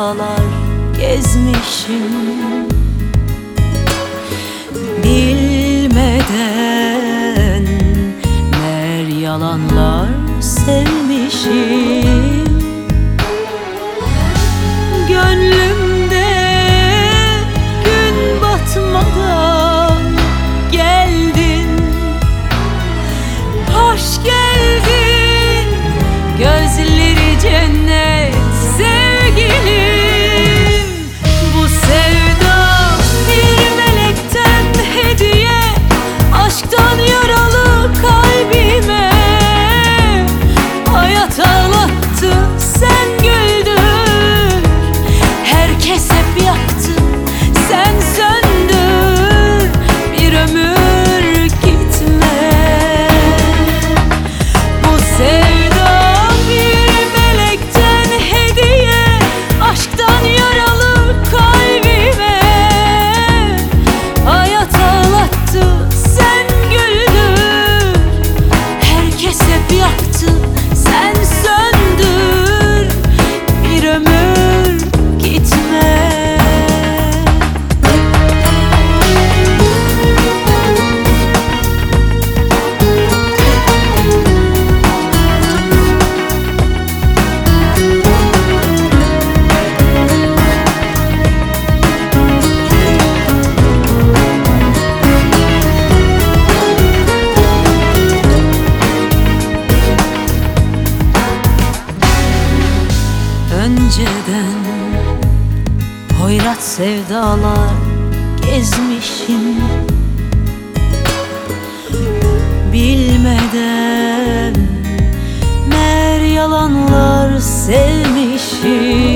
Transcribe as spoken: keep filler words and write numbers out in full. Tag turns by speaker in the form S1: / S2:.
S1: sevdalar gezmişim. Bilmeden meğer yalanlar sevmişim. Gönlümde gün batmadan geldin, hoş geldin, gözleri cennet sevgilim. Bu sevda bir melekten hediye, aşktan yaralı kalbime. Hayat ağlattı, sen güldün, herkes hep yaktı, sen söndür. Bir ömür gitme. Bu sevda bir melekten hediye, aşktan yaralı kalbime. Hayat ağlattı, sen güldür, herkes hep yaktı, sen söndür. Bir ömür gitme. Önceden hoyrat sevdalar gezmişim. Bilmeden meğer yalanlar sevmişim.